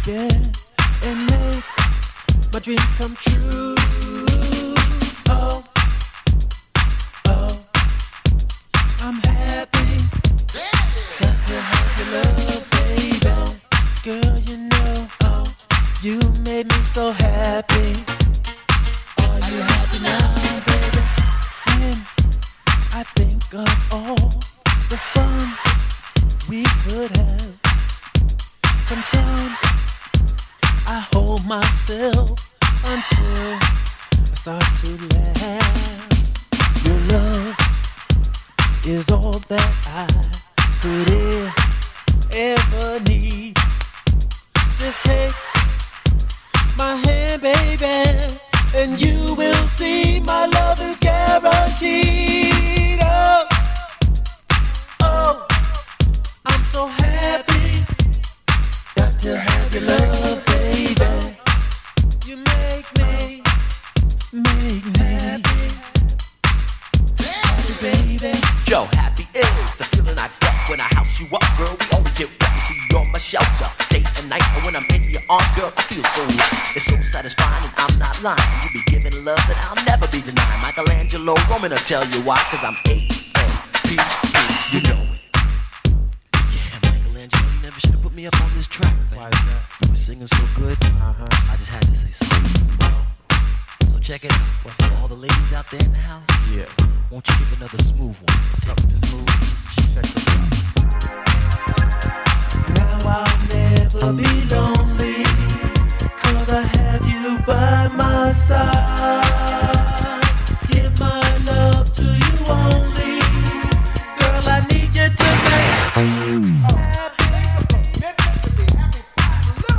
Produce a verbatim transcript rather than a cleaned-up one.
baby, and make my dreams come true. Oh, oh, I'm happy. Got to have your love, baby. Girl, you know, oh, you made me so happy. Are you happy now, baby? When I think of all the fun we could have, sometimes I hold myself until I start to laugh. Your love is all that I could ever, ever need. Just take my hand, baby, and you will see my love is guaranteed. Oh, oh, I'm so happy. Got to have your love, baby. You make me, make me happy, happy, baby. Yo, happy is the feeling I get when I house you up, girl. We always get wet. You see, you're my shelter, day and night. And when I'm in your arms, girl, I feel so right. It's so satisfying, and I'm not lying. You be giving love that I'll never be denied. Michelangelo Roman, I'll tell you why. Cause I'm A N P E, you know it. Yeah, Michelangelo, you never should have put me up on this track, man. Why is that? You were singing so good. Uh-huh. I just had to say something. Well, so check it out. What's up, all the ladies out there in the house? Yeah. Won't you give another smooth one? Something smooth. Check this out. Now I'll never be loved